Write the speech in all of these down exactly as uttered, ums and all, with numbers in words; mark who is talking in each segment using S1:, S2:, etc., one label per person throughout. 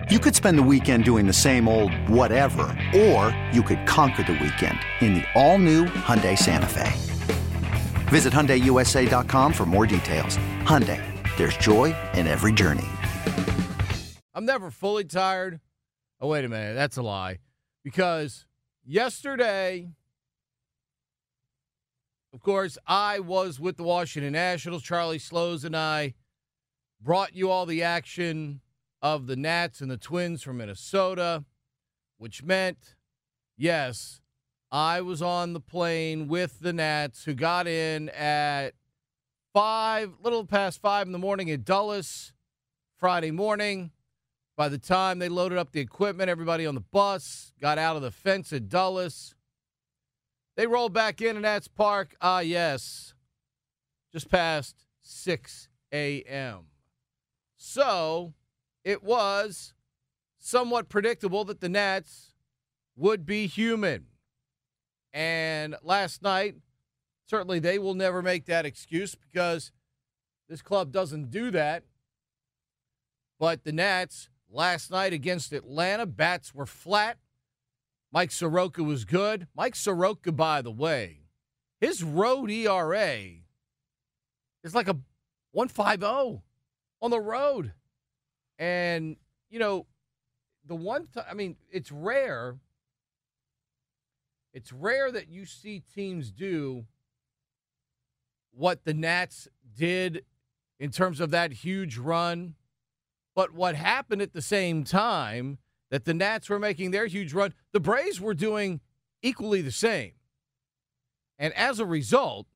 S1: You could spend the weekend doing the same old whatever, or you could conquer the weekend in the all-new Hyundai Santa Fe. Visit Hyundai U S A dot com for more details. Hyundai, there's joy in every journey.
S2: I'm never fully tired. Oh, wait a minute. That's a lie. Because yesterday, of course, I was with the Washington Nationals. Charlie Slows and I brought you all the action of the Nats and the Twins from Minnesota, which meant, yes, I was on the plane with the Nats, who got in at five, little past five in the morning at Dulles Friday morning. By the time they loaded up the equipment, everybody on the bus got out of the fence at Dulles. They rolled back in at Nats Park, ah, yes, just past six a.m. So it was somewhat predictable that the Nats would be human. And last night, certainly they will never make that excuse because this club doesn't do that. But the Nats, last night against Atlanta, bats were flat. Mike Soroka was good. Mike Soroka, by the way, his road E R A is like a one point five oh on the road. And, you know, the one th- I mean, it's rare. It's rare that you see teams do what the Nats did in terms of that huge run. But what happened at the same time that the Nats were making their huge run, the Braves were doing equally the same. And as a result,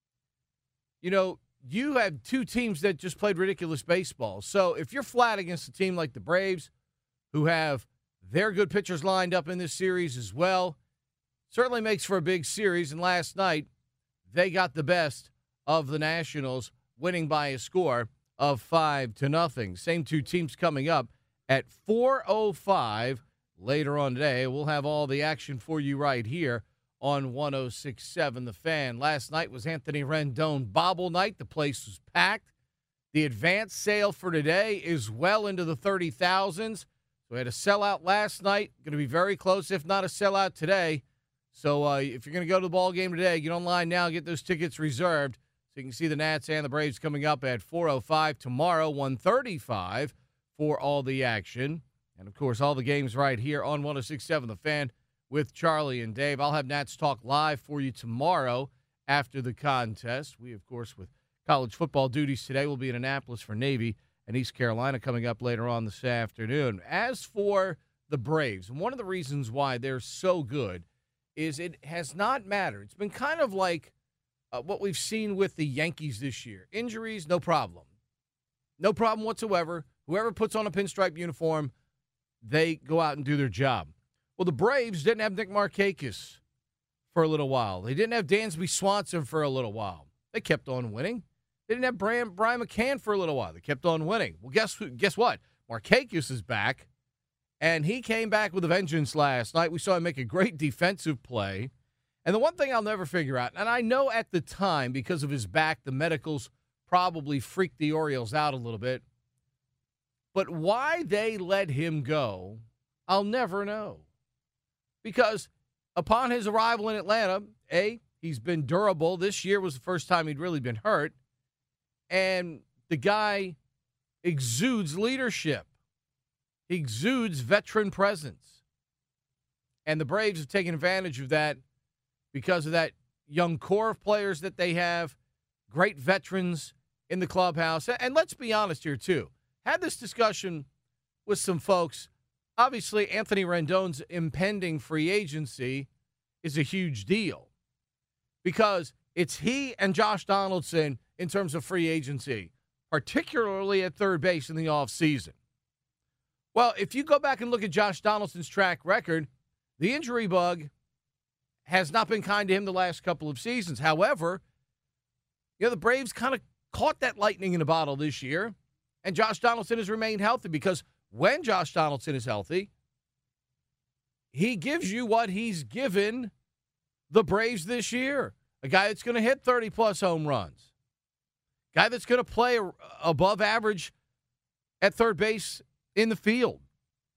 S2: you know, you have two teams that just played ridiculous baseball. So if you're flat against a team like the Braves, who have their good pitchers lined up in this series as well, certainly makes for a big series. And last night, they got the best of the Nationals, winning by a score of five to nothing. Same two teams coming up at four oh five later on today. We'll have all the action for you right here on one oh six point seven The Fan. Last night was Anthony Rendon Bobble night. The place was packed. The advance sale for today is well into the thirty thousands. So we had a sellout last night. Going to be very close, if not a sellout today. So uh, if you're going to go to the ball game today, get online now, get those tickets reserved. So you can see the Nats and the Braves coming up at four oh five tomorrow, one thirty-five for all the action. And, of course, all the games right here on one oh six point seven The Fan with Charlie and Dave. I'll have Nats Talk live for you tomorrow after the contest. We, of course, with college football duties today, will be in Annapolis for Navy and East Carolina coming up later on this afternoon. As for the Braves, and one of the reasons why they're so good is it has not mattered. It's been kind of like uh, what we've seen with the Yankees this year. Injuries, no problem. No problem whatsoever. Whoever puts on a pinstripe uniform, they go out and do their job. Well, the Braves didn't have Nick Markakis for a little while. They didn't have Dansby Swanson for a little while. They kept on winning. They didn't have Brian, Brian McCann for a little while. They kept on winning. Well, guess who, guess what? Markakis is back, and he came back with a vengeance last night. We saw him make a great defensive play. And the one thing I'll never figure out, and I know at the time, because of his back, the medicals probably freaked the Orioles out a little bit. But why they let him go, I'll never know. Because upon his arrival in Atlanta, A, he's been durable. This year was the first time he'd really been hurt. And the guy exudes leadership. He exudes veteran presence. And the Braves have taken advantage of that because of that young core of players that they have, great veterans in the clubhouse. And let's be honest here, too. Had this discussion with some folks. Obviously, Anthony Rendon's impending free agency is a huge deal because it's he and Josh Donaldson in terms of free agency, particularly at third base in the offseason. Well, if you go back and look at Josh Donaldson's track record, the injury bug has not been kind to him the last couple of seasons. However, you know, the Braves kind of caught that lightning in a bottle this year, and Josh Donaldson has remained healthy because when Josh Donaldson is healthy, he gives you what he's given the Braves this year. A guy that's going to hit thirty-plus home runs. Guy that's going to play above average at third base in the field.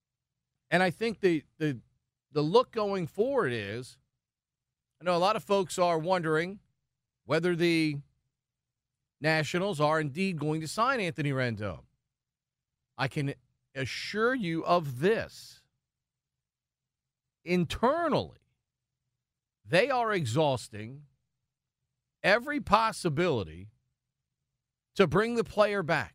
S2: And I think the the the look going forward is, I know a lot of folks are wondering whether the Nationals are indeed going to sign Anthony Rendon. I can assure you of this. Internally, they are exhausting every possibility to bring the player back.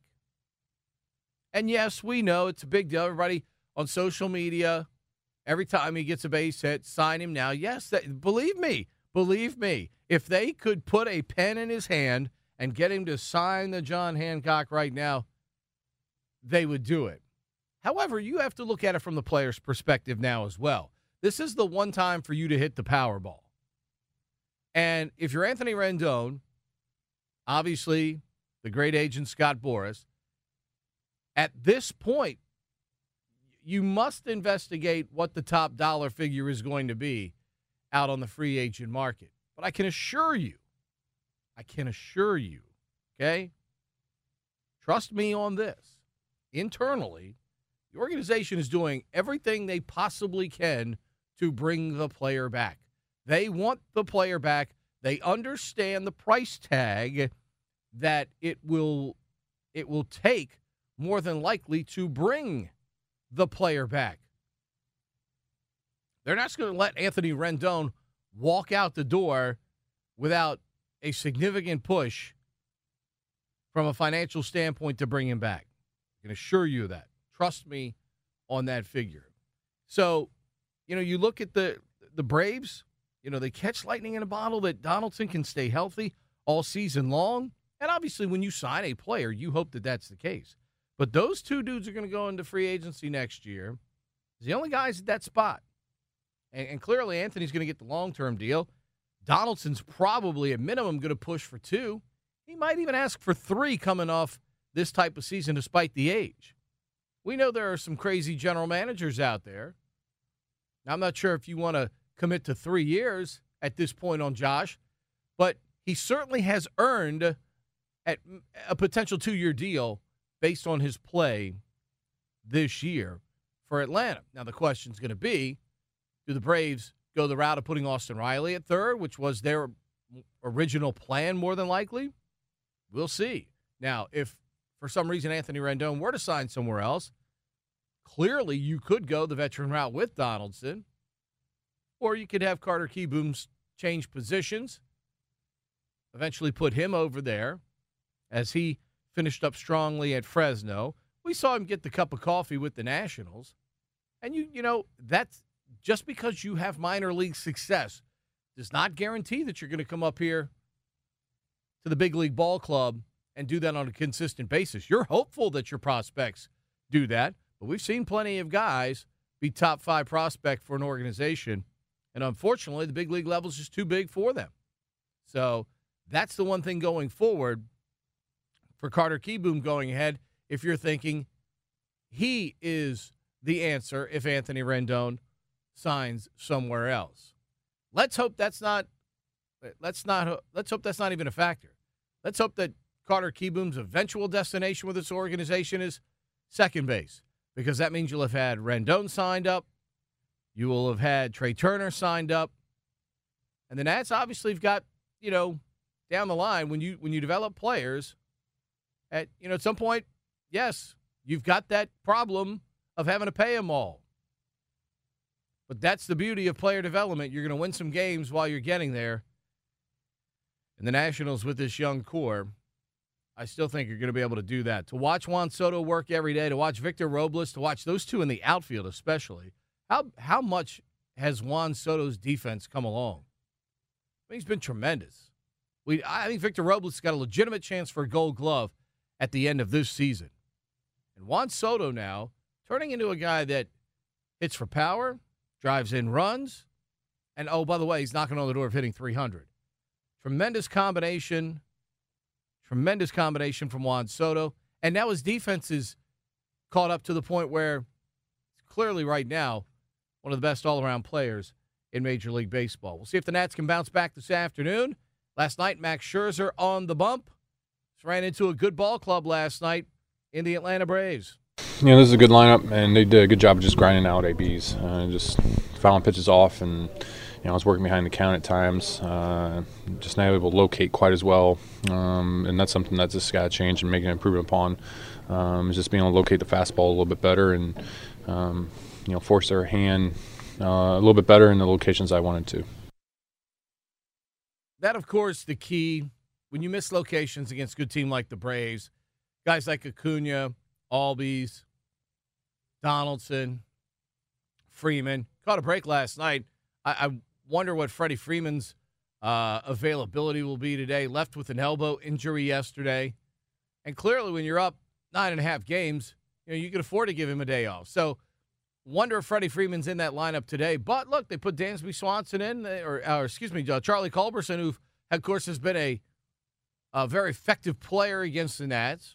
S2: And yes, we know it's a big deal. Everybody on social media, every time he gets a base hit, sign him now. Yes, that, believe me, believe me, if they could put a pen in his hand and get him to sign the John Hancock right now, they would do it. However, you have to look at it from the player's perspective now as well. This is the one time for you to hit the Powerball. And if you're Anthony Rendon, obviously the great agent Scott Boras, at this point, you must investigate what the top dollar figure is going to be out on the free agent market. But I can assure you, I can assure you, okay, trust me on this, internally, the organization is doing everything they possibly can to bring the player back. They want the player back. They understand the price tag that it will it will take more than likely to bring the player back. They're not going to let Anthony Rendon walk out the door without a significant push from a financial standpoint to bring him back. I can assure you that. Trust me on that figure. So, you know, you look at the the Braves, you know, they catch lightning in a bottle that Donaldson can stay healthy all season long. And obviously when you sign a player, you hope that that's the case. But those two dudes are going to go into free agency next year. He's the only guys at that spot. And, and clearly Anthony's going to get the long-term deal. Donaldson's probably at minimum going to push for two. He might even ask for three coming off this type of season despite the age. We know there are some crazy general managers out there. Now, I'm not sure if you want to commit to three years at this point on Josh, but he certainly has earned at a potential two-year deal based on his play this year for Atlanta. Now, the question's going to be, do the Braves go the route of putting Austin Riley at third, which was their original plan more than likely? We'll see. Now, if for some reason Anthony Rendon were to sign somewhere else, clearly you could go the veteran route with Donaldson, or you could have Carter Kieboom change positions, eventually put him over there as he finished up strongly at Fresno. We saw him get the cup of coffee with the Nationals. And, you you know, that's just because you have minor league success does not guarantee that you're going to come up here to the big league ball club and do that on a consistent basis. You're hopeful that your prospects do that, but we've seen plenty of guys be top five prospect for an organization, and unfortunately the big league level is just too big for them. So that's the one thing going forward for Carter Kieboom going ahead, if you're thinking he is the answer if Anthony Rendon signs somewhere else. Let's hope that's not let's not let's hope that's not even a factor. Let's hope that Carter Kieboom's eventual destination with this organization is second base, because that means you'll have had Rendon signed up, you will have had Trey Turner signed up, and the Nats obviously have got, you know, down the line when you when you develop players at, you know, at some point, yes, you've got that problem of having to pay them all. But that's the beauty of player development. You're going to win some games while you're getting there. And the Nationals with this young core, I still think you're going to be able to do that. To watch Juan Soto work every day, to watch Victor Robles, to watch those two in the outfield especially, how how much has Juan Soto's defense come along? I mean, he's been tremendous. We I think Victor Robles got a legitimate chance for a Gold Glove at the end of this season. And Juan Soto now turning into a guy that hits for power, drives in runs, and, oh, by the way, he's knocking on the door of hitting three hundred. Tremendous combination, tremendous combination from Juan Soto. And now his defense is caught up to the point where it's clearly right now one of the best all-around players in Major League Baseball. We'll see if the Nats can bounce back this afternoon. Last night, Max Scherzer on the bump. Just ran into a good ball club last night in the Atlanta Braves.
S3: you know, this is a good lineup, and they did a good job of just grinding out A Bs, uh, just fouling pitches off, and you know, I was working behind the count at times, uh, just not able to locate quite as well, um, and that's something that's just got to change and make an improvement upon. Um, is just being able to locate the fastball a little bit better, and um, you know, force their hand uh, a little bit better in the locations I wanted to.
S2: That, of course, the key when you miss locations against a good team like the Braves, guys like Acuna, Albies, Donaldson, Freeman caught a break last night. I, I wonder what Freddie Freeman's uh, availability will be today. Left with an elbow injury yesterday. And clearly when you're up nine and a half games, you know, you can afford to give him a day off. So wonder if Freddie Freeman's in that lineup today. But, look, they put Dansby Swanson in, or, or excuse me, uh, Charlie Culberson, who, of course, has been a, a very effective player against the Nats.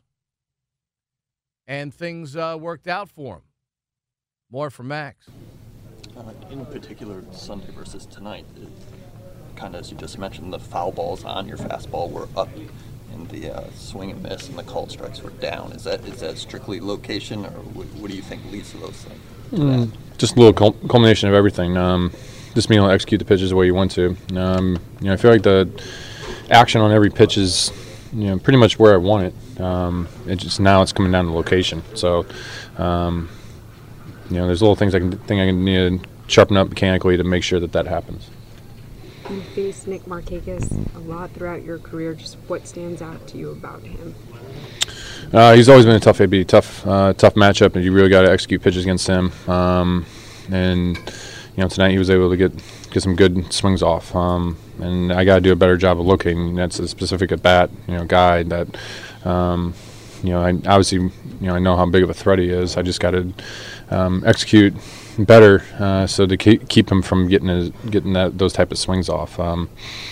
S2: And things uh, worked out for him. More from Max.
S4: Uh, in particular, Sunday versus tonight, kind of as you just mentioned, the foul balls on your fastball were up, and the uh, swing and miss and the called strikes were down. Is that is that strictly location, or what, what do you think leads to those things? To
S3: mm, just a little cul- culmination of everything. Um, just being able to execute the pitches the way you want to. Um, you know, I feel like the action on every pitch is, you know, pretty much where I want it. Um, it just now it's coming down to location. So. Um, You know, there's little things I can think I can need to sharpen up mechanically to make sure that that happens.
S5: You faced Nick Markakis a lot throughout your career. Just what stands out to you about him?
S3: Uh, he's always been a tough A B, tough, uh, tough matchup, and you really got to execute pitches against him. Um, and you know, tonight he was able to get get some good swings off. Um, and I got to do a better job of locating. That's a specific at bat, you know, guy that. Um, You know, I obviously, you know, I know how big of a threat he is. I just got to um, execute better, uh, so to keep, keep him from getting his, getting that those type of swings off. Um,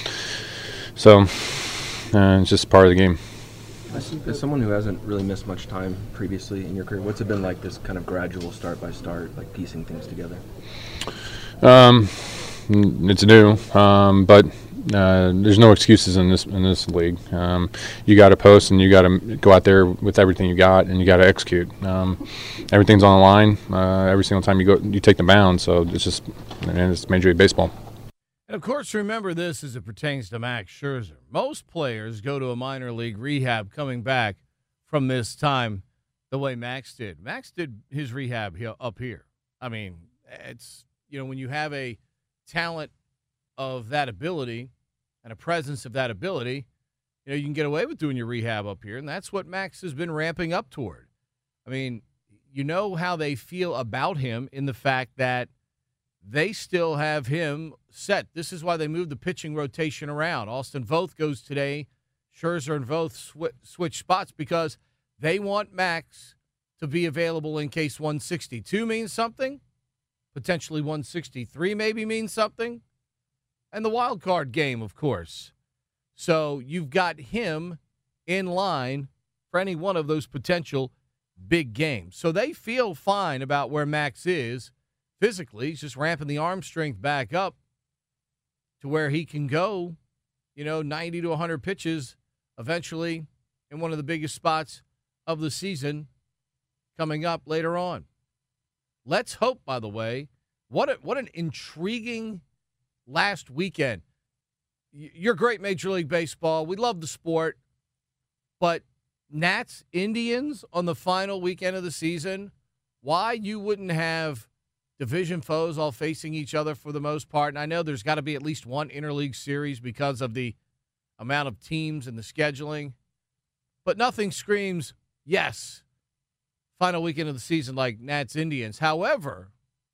S3: so uh, it's just part of the game.
S6: As someone who hasn't really missed much time previously in your career, what's it been like, this kind of gradual start by start, like piecing things together?
S3: Um, it's new, um, but. Uh, there's no excuses in this in this league. Um, you got to post, and you got to go out there with everything you got, and you got to execute. Um, everything's on the line uh, every single time you go. You take the mound, so it's just, and it's Major League Baseball.
S2: And of course, remember this as it pertains to Max Scherzer. Most players go to a minor league rehab coming back from this time, the way Max did. Max did his rehab here, up here. I mean, it's, you know, when you have a talent of that ability and a presence of that ability, you know, you can get away with doing your rehab up here, and that's what Max has been ramping up toward. I mean, you know how they feel about him in the fact that they still have him set. This is why they moved the pitching rotation around. Austin Voth goes today. Scherzer and Voth sw- switch spots because they want Max to be available in case one sixty-two means something, potentially one sixty-three maybe means something. And the wild card game, of course. So you've got him in line for any one of those potential big games. So they feel fine about where Max is physically. He's just ramping the arm strength back up to where he can go, you know, ninety to one hundred pitches eventually in one of the biggest spots of the season coming up later on. Let's hope, by the way, what a, what an intriguing last weekend. You're great, Major League Baseball. We love the sport. But Nats, Indians on the final weekend of the season, why you wouldn't have division foes all facing each other for the most part. And I know there's got to be at least one interleague series because of the amount of teams and the scheduling. But nothing screams, yes, final weekend of the season like Nats, Indians. However,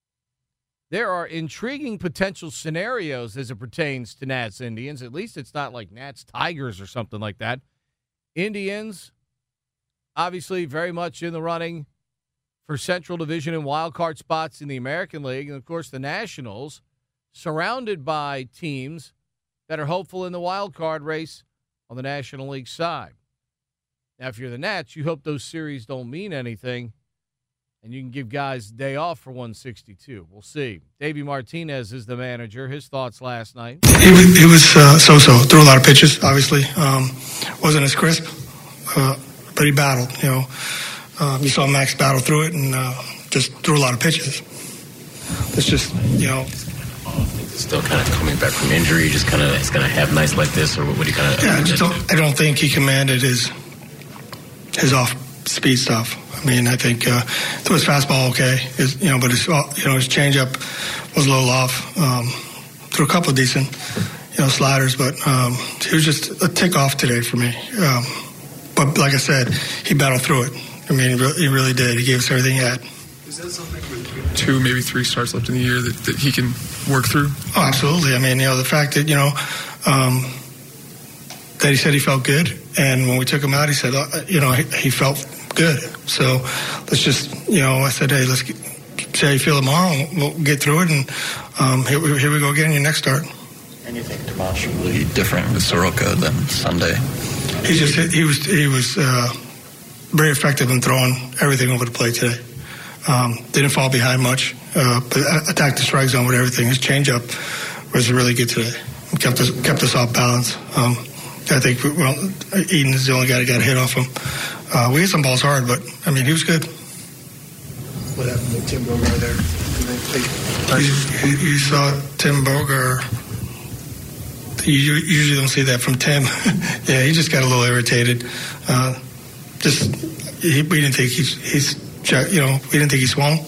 S2: there are intriguing potential scenarios as it pertains to Nats Indians. At least it's not like Nats Tigers or something like that. Indians, obviously very much in the running for Central Division and wild card spots in the American League. And, of course, the Nationals, surrounded by teams that are hopeful in the wild card race on the National League side. Now, if you're the Nats, you hope those series don't mean anything, and you can give guys a day off for one sixty-two. We'll see. Davey Martinez is the manager. His thoughts last night.
S7: It was, it was uh, so-so. Threw a lot of pitches, obviously. Um, wasn't as crisp, uh, but he battled, you know. Um, you saw Max battle through it and uh, just threw a lot of pitches. It's just, you know.
S8: Still kind of coming back from injury, just kind of, it's going to have nights like this, or what do you kind of?
S7: Yeah, I just don't, I don't think he commanded his his off-speed stuff. I mean, I think uh, threw his fastball okay, his, you know, but his, you know, his changeup was a little off. Um, threw a couple of decent, you know, sliders, but um, he was just a tick off today for me. Um, but like I said, he battled through it. I mean, he really did. He gave us everything he had.
S9: Is that something with two, maybe three starts left in the year that, that he can work through?
S7: Oh, absolutely. I mean, you know, the fact that, you know, um, that he said he felt good, and when we took him out, he said, uh, you know, he, he felt good. So let's just, you know, I said, hey, let's get, see how you feel tomorrow, and we'll get through it, and um, here, we, here we go again in your next start.
S4: And you think demonstrably different with Soroka than Sunday?
S7: He just, he was, he was uh, very effective in throwing everything over the plate today. Um, didn't fall behind much, uh, but attacked the strike zone with everything. His changeup was really good today. It kept us kept us off balance. Um, I think well, Eden is the only guy that got hit off him. Uh, we hit some balls hard, but I mean he was good.
S9: What happened with Tim Bogar there?
S7: You, you, you saw Tim Bogar. You usually don't see that from Tim. Yeah, he just got a little irritated. Uh, just he, we didn't think he's he's. You know, we didn't think he swung.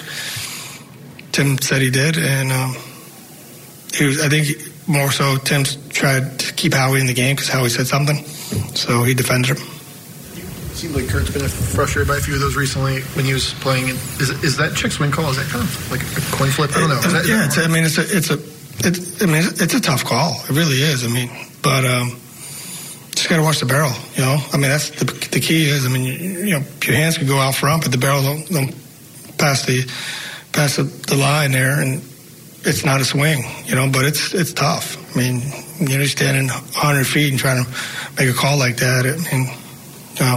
S7: Tim said he did, and um, he was. I think more so, Tim tried to keep Howie in the game because Howie said something, so he defended him.
S9: It seems like Kurt's been frustrated by a few of those recently when he was playing. Is is that check swing call? Is that kind of like a coin flip? I don't know. Is that,
S7: yeah, it's, I mean, it's a, it's a, it's, I mean, it's a tough call. It really is. I mean, but. Um, Just got to watch the barrel, you know. I mean, that's the, the key is. I mean, you, you know, your hands can go out front, but the barrel don't, don't pass the pass the, the line there, and it's not a swing, you know. But it's it's tough. I mean, you know, you're standing one hundred feet and trying to make a call like that. I mean, um,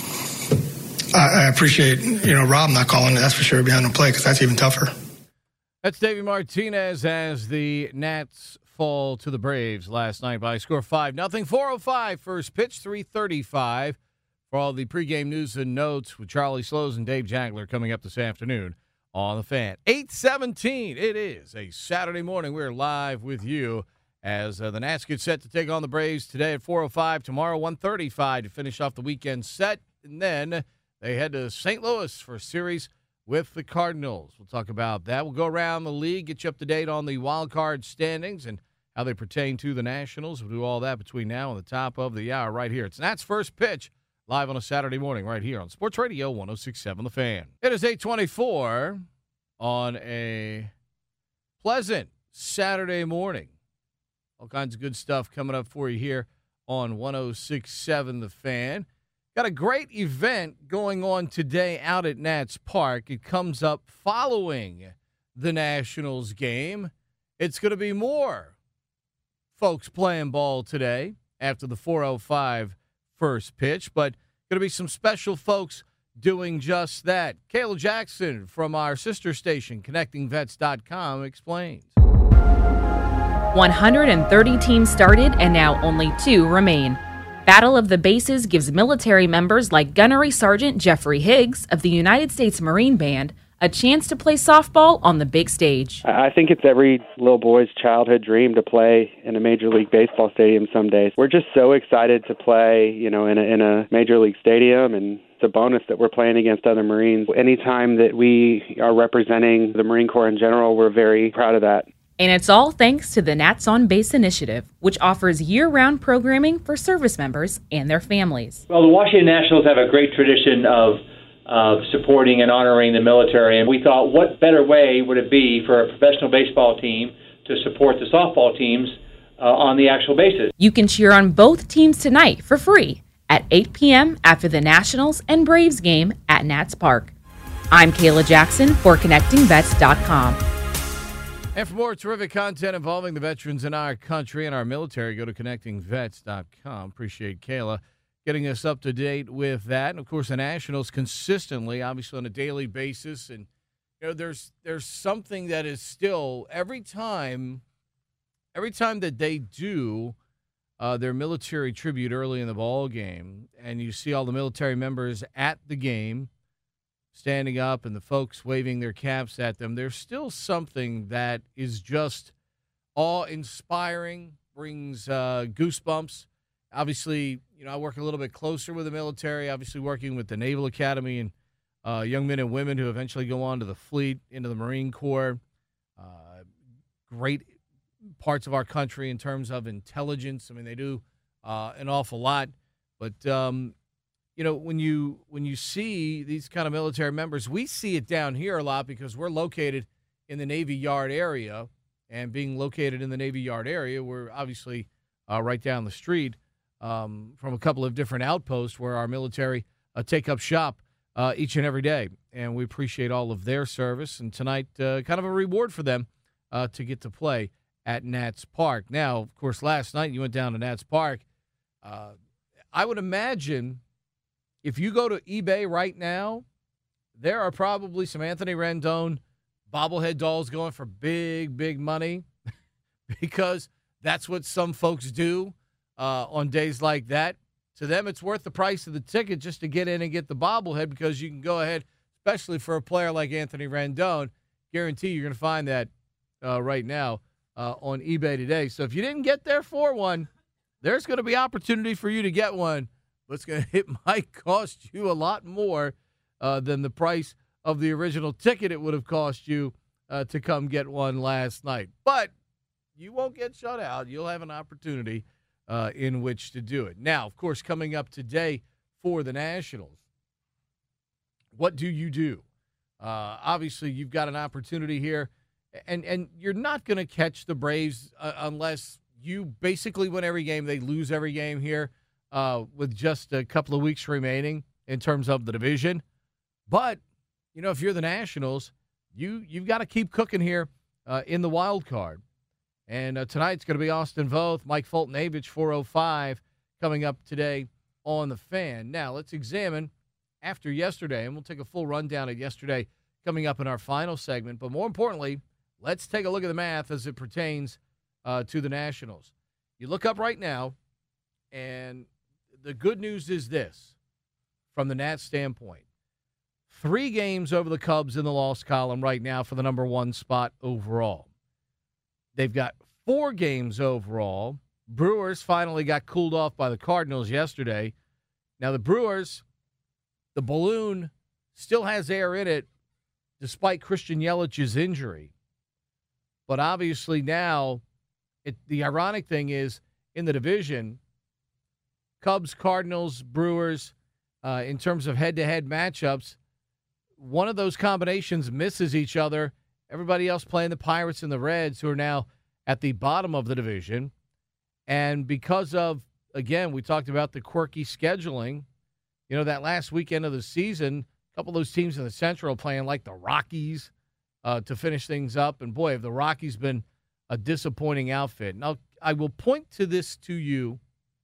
S7: I, I appreciate you know Rob not calling it. That's for sure behind the play because that's even tougher.
S2: That's David Martinez as the Nats fall to the Braves last night by a score of five nothing. four oh five first pitch, three thirty-five. For all the pregame news and notes with Charlie Slows and Dave Jagler coming up this afternoon on the Fan. eight seventeen, it is a Saturday morning. We're live with you as uh, the Nats get set to take on the Braves today at four oh five, tomorrow one thirty-five to finish off the weekend set. And then they head to Saint Louis for a series with the Cardinals. We'll talk about that. We'll go around the league, get you up to date on the wild card standings and how they pertain to the Nationals. We'll do all that between now and the top of the hour right here. It's Nats First Pitch, live on a Saturday morning right here on Sports Radio one oh six point seven The Fan. It is eight twenty-four on a pleasant Saturday morning. All kinds of good stuff coming up for you here on one oh six point seven The Fan. Got a great event going on today out at Nats Park. It comes up following the Nationals game. It's going to be more folks playing ball today after the four oh five first pitch, but going to be some special folks doing just that. Kayla Jackson from our sister station, connecting vets dot com, explains.
S10: one hundred thirty teams started, and now only two remain. Battle of the Bases gives military members like Gunnery Sergeant Jeffrey Higgs of the United States Marine Band a chance to play softball on the big stage.
S11: I think it's every little boy's childhood dream to play in a Major League Baseball stadium someday. We're just so excited to play, you know, in a, in a Major League stadium, and it's a bonus that we're playing against other Marines. Anytime that we are representing the Marine Corps in general, we're very proud of that.
S10: And it's all thanks to the Nats on Base initiative, which offers year-round programming for service members and their families.
S12: Well, the Washington Nationals have a great tradition of of supporting and honoring the military, and we thought, what better way would it be for a professional baseball team to support the softball teams uh, on the actual bases?
S10: You can cheer on both teams tonight for free at eight p.m. after the Nationals and Braves game at Nats Park. I'm Kayla Jackson for connecting vets dot com.
S2: And for more terrific content involving the veterans in our country and our military, go to connecting vets dot com. Appreciate Kayla getting us up to date with that. And, of course, the Nationals consistently, obviously on a daily basis. And, you know, there's there's something that is still, every time, every time that they do uh, their military tribute early in the ball game, and you see all the military members at the game, standing up and the folks waving their caps at them, there's still something that is just awe-inspiring, brings uh, goosebumps. Obviously, you know, I work a little bit closer with the military, obviously working with the Naval Academy and uh, young men and women who eventually go on to the fleet, into the Marine Corps. Uh, great parts of our country in terms of intelligence. I mean, they do uh, an awful lot. But, um, you know, when you when you see these kind of military members, we see it down here a lot because we're located in the Navy Yard area. And being located in the Navy Yard area, we're obviously uh, right down the street um, from a couple of different outposts where our military uh, take up shop uh, each and every day. And we appreciate all of their service. And tonight, uh, kind of a reward for them uh, to get to play at Nats Park. Now, of course, last night you went down to Nats Park. Uh, I would imagine if you go to eBay right now, there are probably some Anthony Rendon bobblehead dolls going for big, big money because that's what some folks do uh, on days like that. To them, it's worth the price of the ticket just to get in and get the bobblehead because you can go ahead, especially for a player like Anthony Rendon, guarantee you're going to find that uh, right now uh, on eBay today. So if you didn't get there for one, there's going to be opportunity for you to get one, but it's going to, it might cost you a lot more uh, than the price of the original ticket it would have cost you uh, to come get one last night. But you won't get shut out. You'll have an opportunity uh, in which to do it. Now, of course, coming up today for the Nationals, what do you do? Uh, obviously, you've got an opportunity here, and, and you're not going to catch the Braves uh, unless you basically win every game. They lose every game here uh, with just a couple of weeks remaining in terms of the division. But you know, if you're the Nationals, you, you've got to keep cooking here uh, in the wild card. And uh, tonight's going to be Austin Voth, Mike Fulton-Avich, four oh five, coming up today on The Fan. Now, let's examine after yesterday, and we'll take a full rundown of yesterday coming up in our final segment. But more importantly, let's take a look at the math as it pertains uh, to the Nationals. You look up right now, and the good news is this, from the Nats standpoint. Three games over the Cubs in the loss column right now for the number one spot overall. They've got four games overall. Brewers finally got cooled off by the Cardinals yesterday. Now, the Brewers, the balloon still has air in it despite Christian Yelich's injury. But obviously now, it, the ironic thing is, in the division, Cubs, Cardinals, Brewers, uh, in terms of head-to-head matchups, one of those combinations misses each other. Everybody else playing the Pirates and the Reds, who are now at the bottom of the division. And because of, again, we talked about the quirky scheduling, you know, that last weekend of the season, a couple of those teams in the Central playing like the Rockies uh, to finish things up. And, boy, have the Rockies been a disappointing outfit. Now, I will point to this to you,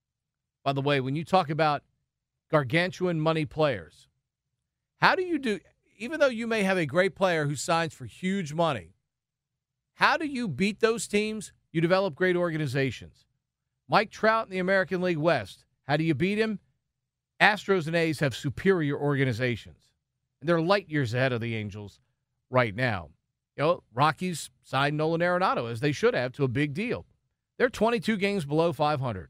S2: by the way, when you talk about gargantuan money players. How do you do, even though you may have a great player who signs for huge money, how do you beat those teams? You develop great organizations. Mike Trout in the American League West, how do you beat him? Astros and A's have superior organizations, and they're light years ahead of the Angels right now. You know, Rockies signed Nolan Arenado, as they should have, to a big deal. They're twenty-two games below five hundred.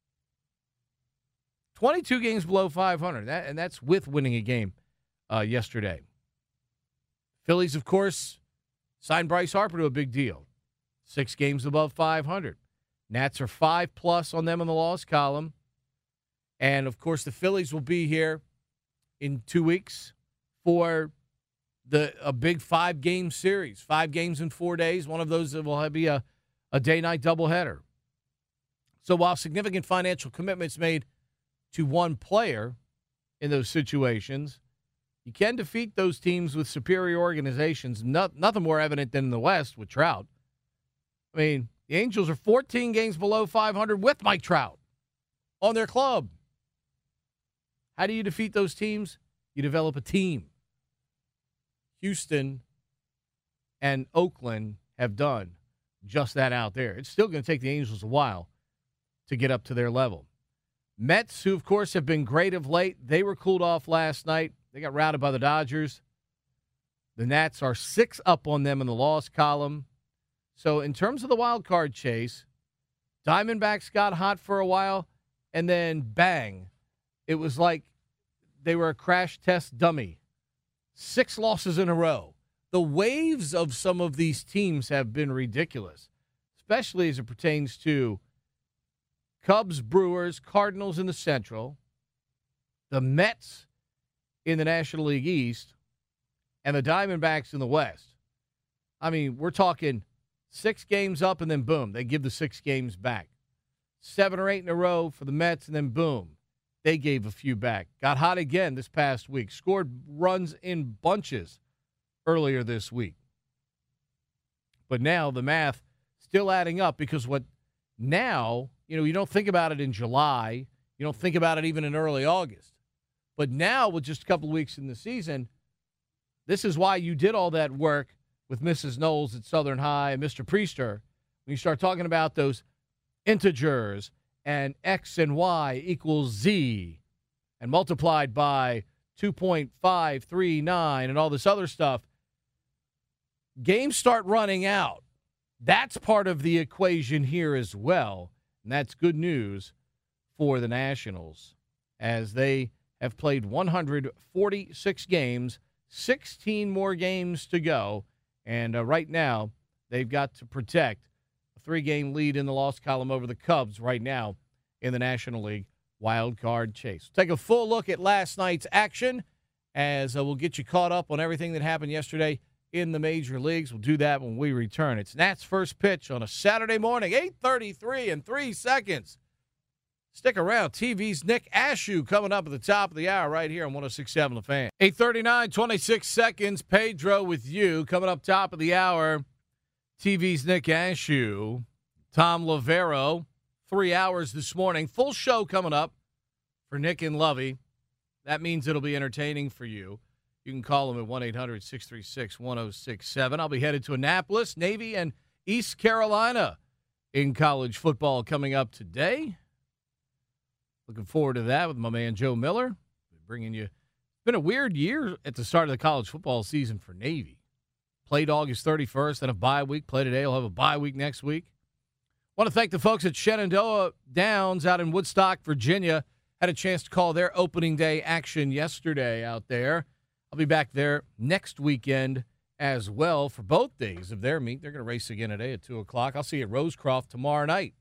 S2: twenty-two games below five hundred, that, and that's with winning a game uh, yesterday. Phillies, of course, signed Bryce Harper to a big deal. Six games above five hundred. Nats are five plus on them in the loss column. And, of course, the Phillies will be here in two weeks for the a big five-game series. Five games in four days. One of those will be a, a day-night doubleheader. So while significant financial commitments made to one player in those situations, you can defeat those teams with superior organizations. No, nothing more evident than in the West with Trout. I mean, the Angels are fourteen games below five hundred with Mike Trout on their club. How do you defeat those teams? You develop a team. Houston and Oakland have done just that out there. It's still going to take the Angels a while to get up to their level. Mets, who, of course, have been great of late, they were cooled off last night. They got routed by the Dodgers. The Nats are six up on them in the loss column. So in terms of the wild card chase, Diamondbacks got hot for a while, and then bang, it was like they were a crash test dummy. Six losses in a row. The waves of some of these teams have been ridiculous, especially as it pertains to Cubs, Brewers, Cardinals in the Central, the Mets in the National League East, and the Diamondbacks in the West. I mean, we're talking six games up, and then boom, they give the six games back. Seven or eight in a row for the Mets, and then boom, they gave a few back. Got hot again this past week. Scored runs in bunches earlier this week. But now the math still adding up, because what now, you know, you don't think about it in July. You don't think about it even in early August. But now, with just a couple of weeks in the season, this is why you did all that work with Missus Knowles at Southern High and Mister Priester. When you start talking about those integers and X and Y equals Z and multiplied by two point five three nine and all this other stuff, games start running out. That's part of the equation here as well, and that's good news for the Nationals as they have played one hundred forty-six games, sixteen more games to go, and uh, right now they've got to protect a three-game lead in the loss column over the Cubs right now in the National League wild card chase. Take a full look at last night's action as uh, we'll get you caught up on everything that happened yesterday in the major leagues. We'll do that when we return. It's Nats First Pitch on a Saturday morning, eight thirty-three and three seconds. Stick around. T V's Nick Ashew coming up at the top of the hour right here on one oh six point seven The Fan. eight thirty-nine, twenty-six seconds. Pedro with you. Coming up top of the hour, T V's Nick Ashew, Tom Lavero. Three hours this morning. Full show coming up for Nick and Lovey. That means it'll be entertaining for you. You can call them at one eight hundred six three six one oh six seven. I'll be headed to Annapolis, Navy, and East Carolina in college football coming up today. Looking forward to that with my man Joe Miller. Bringing you. It's been a weird year at the start of the college football season for Navy. Played August thirty-first, then a bye week. Play today. We'll have a bye week next week. Want to thank the folks at Shenandoah Downs out in Woodstock, Virginia. Had a chance to call their opening day action yesterday out there. I'll be back there next weekend as well for both days of their meet. They're going to race again today at two o'clock. I'll see you at Rosecroft tomorrow night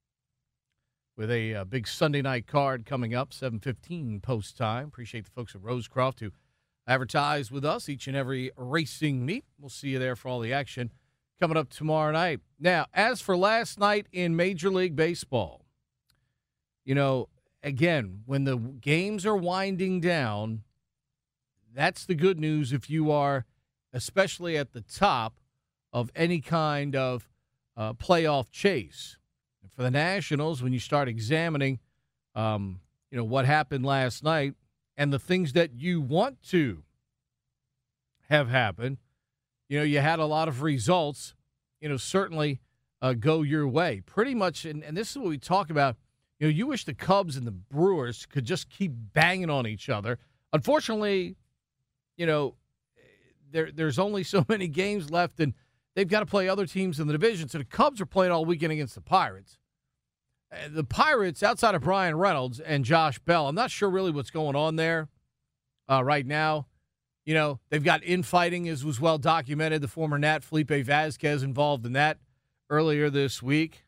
S2: with a uh, big Sunday night card coming up, seven fifteen post time. Appreciate the folks at Rosecroft who advertise with us each and every racing meet. We'll see you there for all the action coming up tomorrow night. Now, as for last night in Major League Baseball, you know, again, when the games are winding down, that's the good news if you are especially at the top of any kind of uh, playoff chase. And for the Nationals, when you start examining, um, you know, what happened last night and the things that you want to have happen, you know, you had a lot of results, you know, certainly uh, go your way. Pretty much, and, and this is what we talk about, you know, you wish the Cubs and the Brewers could just keep banging on each other. Unfortunately, you know, there there's only so many games left, and they've got to play other teams in the division. So the Cubs are playing all weekend against the Pirates. Uh, the Pirates, outside of Brian Reynolds and Josh Bell, I'm not sure really what's going on there uh, right now. You know, they've got infighting, as was well documented. The former Nat Felipe Vasquez involved in that earlier this week.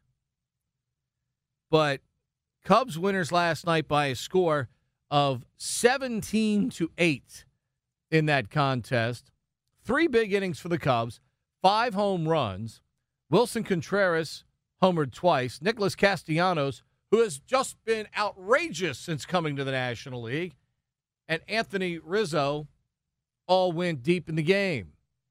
S2: But Cubs winners last night by a score of seventeen to eight in that contest. Three big innings for the Cubs, five home runs. Wilson Contreras homered twice. Nicholas Castellanos, who has just been outrageous since coming to the National League, and Anthony Rizzo all went deep in the game.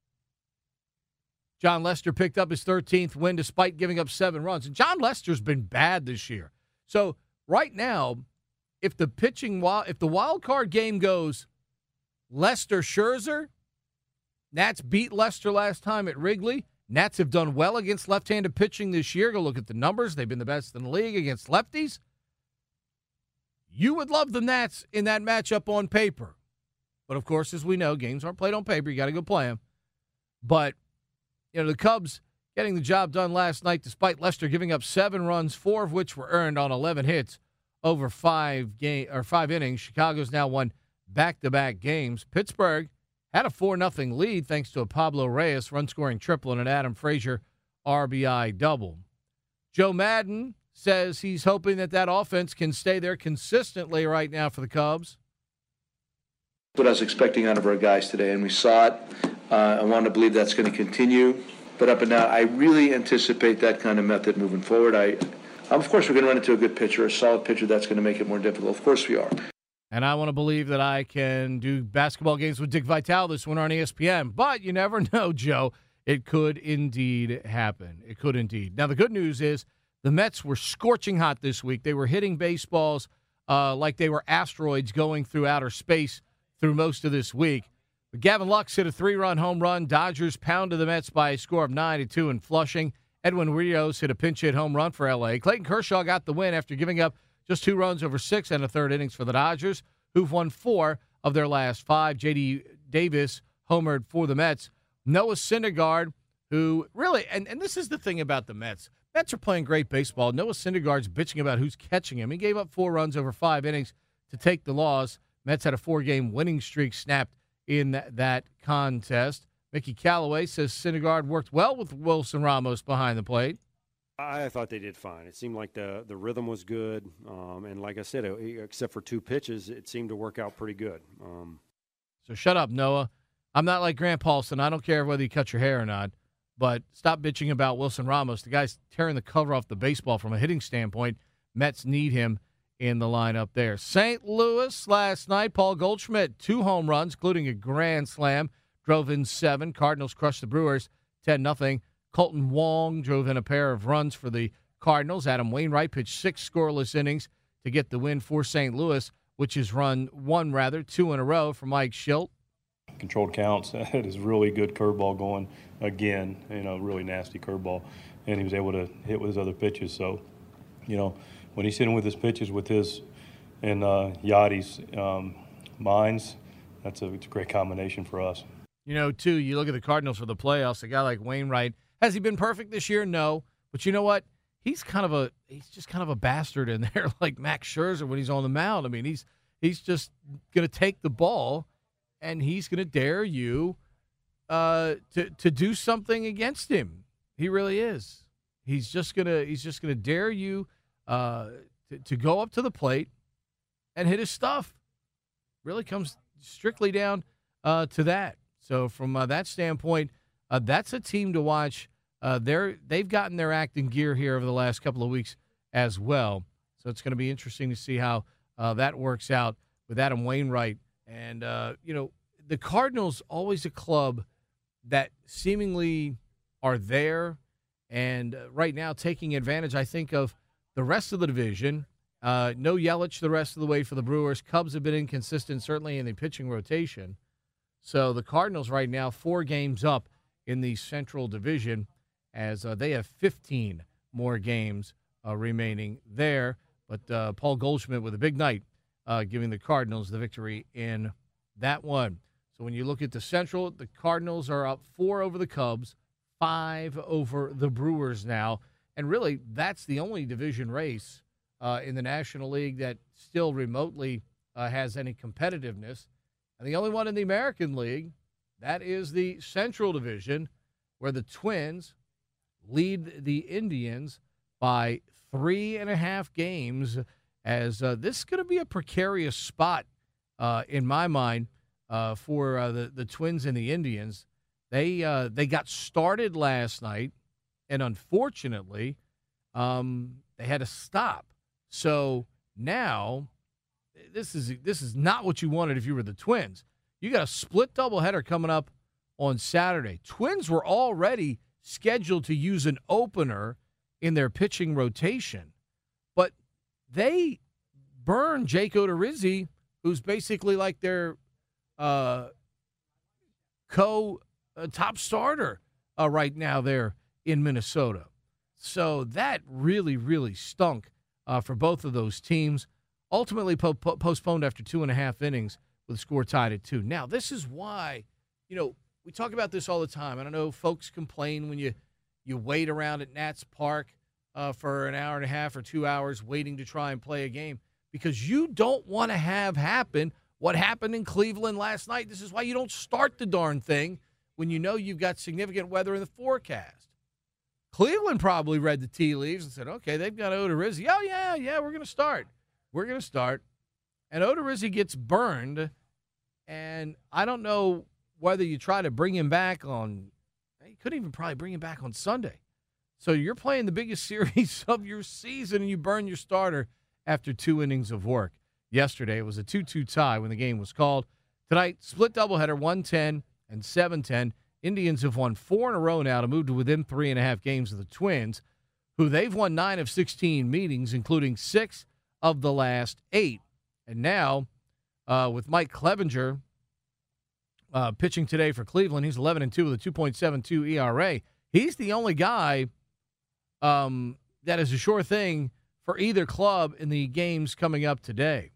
S2: John Lester picked up his thirteenth win despite giving up seven runs. And John Lester's been bad this year. So right now, if the pitching, if the wild card game goes Lester Scherzer, Nats beat Lester last time at Wrigley. Nats have done well against left-handed pitching this year. Go look at the numbers. They've been the best in the league against lefties. You would love the Nats in that matchup on paper. But, of course, as we know, games aren't played on paper. You got to go play them. But, you know, the Cubs getting the job done last night despite Lester giving up seven runs, four of which were earned on eleven hits over five game or five innings. Chicago's now won back-to-back games. Pittsburgh had a four nothing lead thanks to a Pablo Reyes run-scoring triple and an Adam Frazier R B I double. Joe Maddon says he's hoping that that offense can stay there consistently right now for the Cubs.
S13: What I was expecting out of our guys today, and we saw it. Uh, I want to believe that's going to continue. But up and down, I really anticipate that kind of method moving forward. I, of course, we're going to run into a good pitcher, a solid pitcher. That's going to make it more difficult. Of course we are.
S2: And I want to believe that I can do basketball games with Dick Vitale this winter on E S P N. But you never know, Joe. It could indeed happen. It could indeed. Now, the good news is the Mets were scorching hot this week. They were hitting baseballs uh, like they were asteroids going through outer space through most of this week. But Gavin Lux hit a three-run home run. Dodgers pounded the Mets by a score of nine to two in Flushing. Edwin Rios hit a pinch hit home run for L A. Clayton Kershaw got the win after giving up just two runs over six and a third innings for the Dodgers, who've won four of their last five. J D Davis homered for the Mets. Noah Syndergaard, who really, and, and this is the thing about the Mets. Mets are playing great baseball. Noah Syndergaard's bitching about who's catching him. He gave up four runs over five innings to take the loss. Mets had a four-game winning streak snapped in that, that contest. Mickey Callaway says Syndergaard worked well with Wilson Ramos behind the plate.
S14: I thought they did fine. It seemed like the, the rhythm was good. Um, and like I said, except for two pitches, it seemed to work out pretty good. Um,
S2: so shut up, Noah. I'm not like Grant Paulson. I don't care whether you cut your hair or not, but stop bitching about Wilson Ramos. The guy's tearing the cover off the baseball from a hitting standpoint. Mets need him in the lineup there. Saint Louis last night, Paul Goldschmidt, two home runs, including a grand slam, drove in seven. Cardinals crushed the Brewers ten nothing. Colton Wong drove in a pair of runs for the Cardinals. Adam Wainwright pitched six scoreless innings to get the win for Saint Louis, which is run one, rather, two in a row for Mike Schilt.
S15: Controlled counts. It is really good curveball going again, you know, really nasty curveball. And he was able to hit with his other pitches. So, you know, when he's hitting with his pitches, with his and uh, Yachty's um, minds, that's a, it's a great combination for us.
S2: You know, too, you look at the Cardinals for the playoffs, a guy like Wainwright. Has he been perfect this year? No. But you know what? He's kind of a he's just kind of a bastard in there, like Max Scherzer when he's on the mound. I mean, he's he's just going to take the ball and he's going to dare you uh, to to do something against him. He really is. He's just gonna he's just gonna dare you uh, to, to go up to the plate and hit his stuff. Really comes strictly down uh, to that. So from uh, that standpoint, uh, that's a team to watch. Uh, they're they've gotten their act in gear here over the last couple of weeks as well. So it's going to be interesting to see how uh, that works out with Adam Wainwright. And, uh, you know, the Cardinals, always a club that seemingly are there and uh, right now taking advantage, I think, of the rest of the division. Uh, no Yelich the rest of the way for the Brewers. Cubs have been inconsistent, certainly in the pitching rotation. So the Cardinals right now, four games up in the Central Division as uh, they have fifteen more games uh, remaining there. But uh, Paul Goldschmidt with a big night, uh, giving the Cardinals the victory in that one. So when you look at the Central, the Cardinals are up four over the Cubs, five over the Brewers now. And really, that's the only division race uh, in the National League that still remotely uh, has any competitiveness. And the only one in the American League, that is the Central Division, where the Twins lead the Indians by three and a half games, as uh, this is going to be a precarious spot, uh, in my mind, uh, for uh, the, the Twins and the Indians. They uh, they got started last night, and unfortunately, um, they had to stop. So now, this is this is not what you wanted if you were the Twins. You got a split doubleheader coming up on Saturday. Twins were already scheduled to use an opener in their pitching rotation, but they burned Jake Odorizzi, who's basically like their uh, co uh, top starter uh, right now there in Minnesota. So that really, really stunk uh, for both of those teams. Ultimately po- po- postponed after two and a half innings with the score tied at two. Now, this is why, you know, we talk about this all the time. I don't know, folks complain when you, you wait around at Nats Park uh, for an hour and a half or two hours waiting to try and play a game because you don't want to have happen what happened in Cleveland last night. This is why you don't start the darn thing when you know you've got significant weather in the forecast. Cleveland probably read the tea leaves and said, okay, they've got Odorizzi. Oh, yeah, yeah, we're going to start. We're going to start. And Odorizzi gets burned, and I don't know whether you try to bring him back on – you couldn't even probably bring him back on Sunday. So you're playing the biggest series of your season, and you burn your starter after two innings of work. Yesterday, it was a two two tie when the game was called. Tonight, split doubleheader, one ten and seven ten. Indians have won four in a row now to move to within three and a half games of the Twins, who they've won nine of sixteen meetings, including six of the last eight. And now, uh, with Mike Clevinger uh, pitching today for Cleveland, he's eleven and two with a two point seven two E R A. He's the only guy um, that is a sure thing for either club in the games coming up today.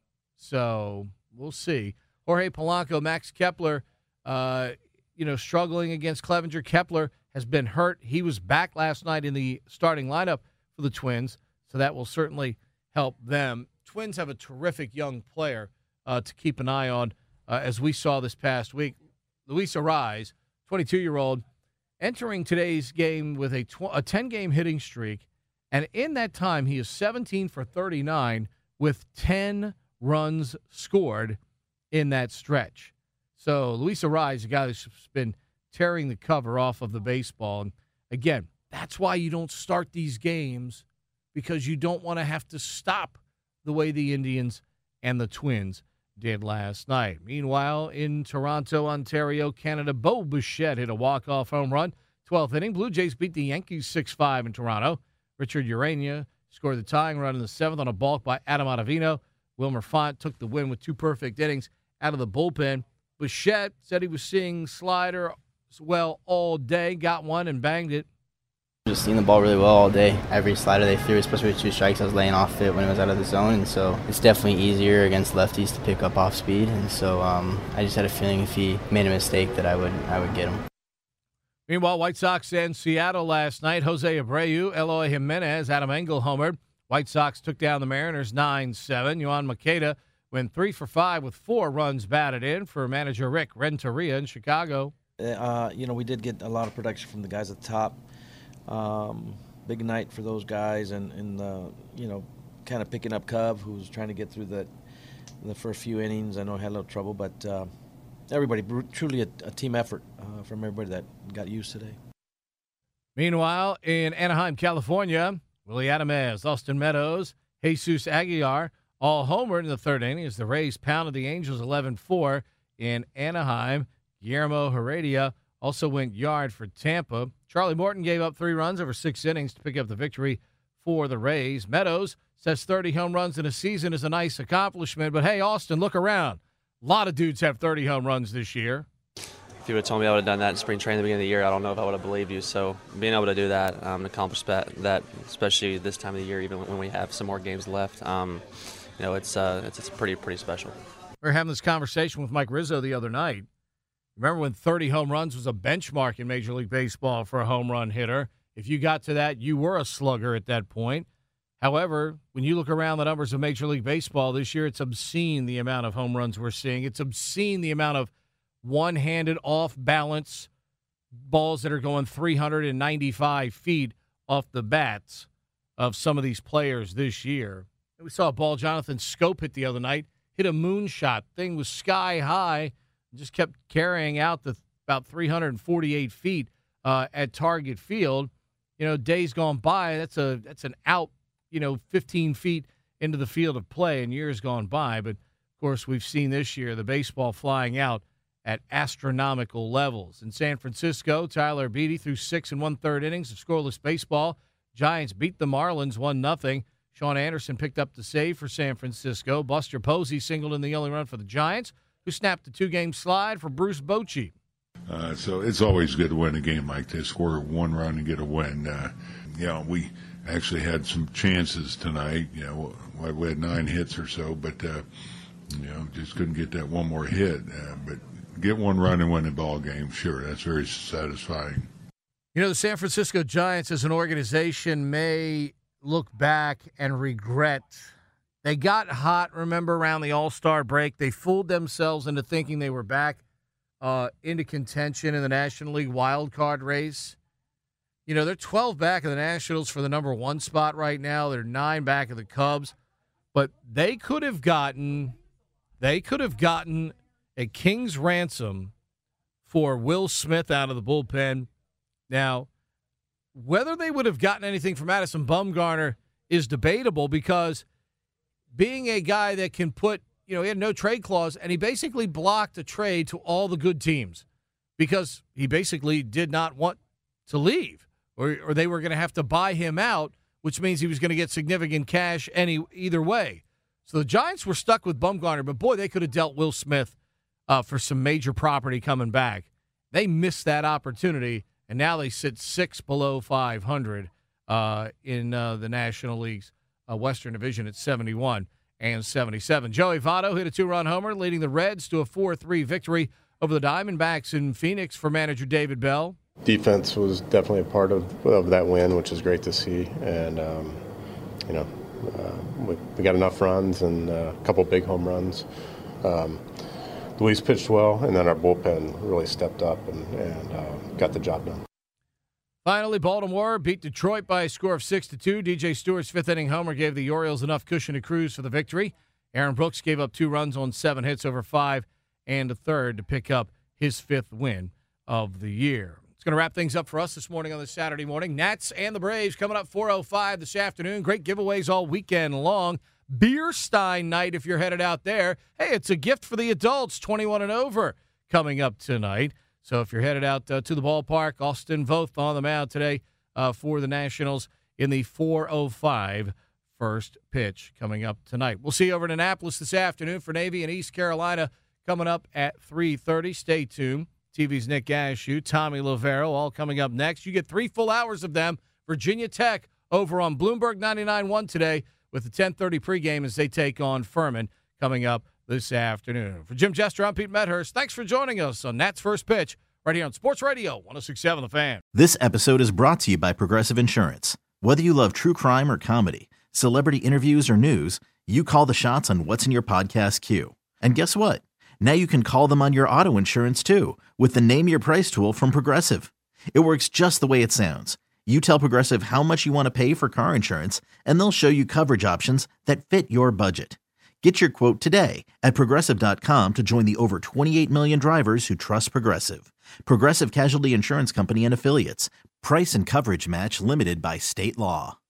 S2: So we'll see. Jorge Polanco, Max Kepler, uh, you know, struggling against Clevinger. Kepler has been hurt. He was back last night in the starting lineup for the Twins, so that will certainly help them. Twins have a terrific young player uh, to keep an eye on, uh, as we saw this past week. Luis Arraez, twenty-two-year-old, entering today's game with a tw- a ten-game hitting streak, and in that time he is seventeen for thirty-nine with ten runs scored in that stretch. So Luis Arraez, a guy that's been tearing the cover off of the baseball. And again, that's why you don't start these games, because you don't want to have to stop the way the Indians and the Twins did last night. Meanwhile, in Toronto, Ontario, Canada, Bo Bichette hit a walk-off home run. twelfth inning, Blue Jays beat the Yankees six five in Toronto. Richard Urania scored the tying run in the seventh on a balk by Adam Ottavino. Wilmer Font took the win with two perfect innings out of the bullpen. Bichette said he was seeing slider well all day, got one and banged it.
S16: Just seeing the ball really well all day. Every slider they threw, especially with two strikes, I was laying off it when it was out of the zone, and so it's definitely easier against lefties to pick up off speed. And so um, I just had a feeling if he made a mistake that I would I would get him.
S2: Meanwhile, White Sox and Seattle last night. Jose Abreu, Eloy Jimenez, Adam Engel homered. White Sox took down the Mariners nine seven. Yohan Makeda went three for five with four runs batted in for manager Rick Renteria in Chicago.
S17: Uh, you know, we did get a lot of production from the guys at the top. Um, big night for those guys, and, and uh, you know, kind of picking up Cove, who's trying to get through that the first few innings. I know he had a little trouble, but uh, everybody, truly a, a team effort uh, from everybody that got used today.
S2: Meanwhile, in Anaheim, California, Willie Adamez, Austin Meadows, Jesus Aguilar, all homered in the third inning as the Rays pounded the Angels eleven four in Anaheim. Guillermo Heredia also went yard for Tampa. Charlie Morton gave up three runs over six innings to pick up the victory for the Rays. Meadows says thirty home runs in a season is a nice accomplishment, but hey, Austin, look around. A lot of dudes have thirty home runs this year.
S18: If you would have told me I would have done that in spring training at the beginning of the year, I don't know if I would have believed you. So being able to do that um, and accomplish that, that, especially this time of the year, even when we have some more games left, um, you know, it's, uh, it's it's pretty pretty special.
S2: We were having this conversation with Mike Rizzo the other night. Remember when thirty home runs was a benchmark in Major League Baseball for a home run hitter? If you got to that, you were a slugger at that point. However, when you look around the numbers of Major League Baseball this year, it's obscene the amount of home runs we're seeing. It's obscene the amount of one-handed, off-balance balls that are going three hundred ninety-five feet off the bats of some of these players this year. We saw a ball Jonathan Scope hit the other night, hit a moonshot. Thing was sky high, just kept carrying out the about three hundred forty-eight feet uh, at Target Field. You know, days gone by, that's a that's an out, you know, fifteen feet into the field of play in years gone by. But, of course, we've seen this year the baseball flying out at astronomical levels. In San Francisco, Tyler Beede threw six and one-third innings of scoreless baseball. Giants beat the Marlins one nothing. Sean Anderson picked up the save for San Francisco. Buster Posey singled in the only run for the Giants, who snapped a two-game slide for Bruce Bochy.
S19: Uh, so it's always good to win a game like this, score one run and get a win. Uh, you know, we actually had some chances tonight. You know, we had nine hits or so, but uh, You know, just couldn't get that one more hit. Uh, but get one run and win the ball game, sure, that's very satisfying.
S2: You know, the San Francisco Giants as an organization may look back and regret. They got hot, remember, around the All-Star break. They fooled themselves into thinking they were back uh, into contention in the National League wild card race. You know, they're twelve back of the Nationals for the number one spot right now. They're nine back of the Cubs. But they could have gotten, they could have gotten a king's ransom for Will Smith out of the bullpen. Now, whether they would have gotten anything from Madison Bumgarner is debatable because being a guy that can put, you know, he had no trade clause, and he basically blocked a trade to all the good teams because he basically did not want to leave. Or, or they were going to have to buy him out, which means he was going to get significant cash any either way. So the Giants were stuck with Bumgarner, but boy, they could have dealt Will Smith uh, for some major property coming back. They missed that opportunity, and now they sit six below five hundred uh, in uh, the National League's uh, Western Division at seventy-one and seventy-seven. Joey Votto hit a two-run homer, leading the Reds to a four three victory over the Diamondbacks in Phoenix for manager David Bell.
S20: Defense was definitely a part of, of that win, which is great to see. And, um, you know, uh, we, we got enough runs and uh, a couple big home runs. Um, Luis pitched well, and then our bullpen really stepped up and, and uh, got the job done.
S2: Finally, Baltimore beat Detroit by a score of six to two. D J Stewart's fifth-inning homer gave the Orioles enough cushion to cruise for the victory. Aaron Brooks gave up two runs on seven hits over five and a third to pick up his fifth win of the year. It's going to wrap things up for us this morning on this Saturday morning. Nats and the Braves coming up four oh five this afternoon. Great giveaways all weekend long. Beer Stein night if you're headed out there. Hey, it's a gift for the adults, twenty-one and over, coming up tonight. So if you're headed out uh, to the ballpark, Austin Voth on the mound today uh, for the Nationals in the four oh five first pitch coming up tonight. We'll see you over in Annapolis this afternoon for Navy and East Carolina coming up at three thirty. Stay tuned. T V's Nick Gashew, Tommy Lavero, all coming up next. You get three full hours of them. Virginia Tech over on Bloomberg ninety-nine point one today with the ten thirty pregame as they take on Furman coming up this afternoon. For Jim Jester, I'm Pete Medhurst. Thanks for joining us on Nats First Pitch right here on Sports Radio one oh six point seven The Fan.
S21: This episode is brought to you by Progressive Insurance. Whether you love true crime or comedy, celebrity interviews or news, you call the shots on what's in your podcast queue. And guess what? Now you can call them on your auto insurance, too, with the Name Your Price tool from Progressive. It works just the way it sounds. You tell Progressive how much you want to pay for car insurance, and they'll show you coverage options that fit your budget. Get your quote today at Progressive dot com to join the over twenty-eight million drivers who trust Progressive. Progressive Casualty Insurance Company and Affiliates. Price and coverage match limited by state law.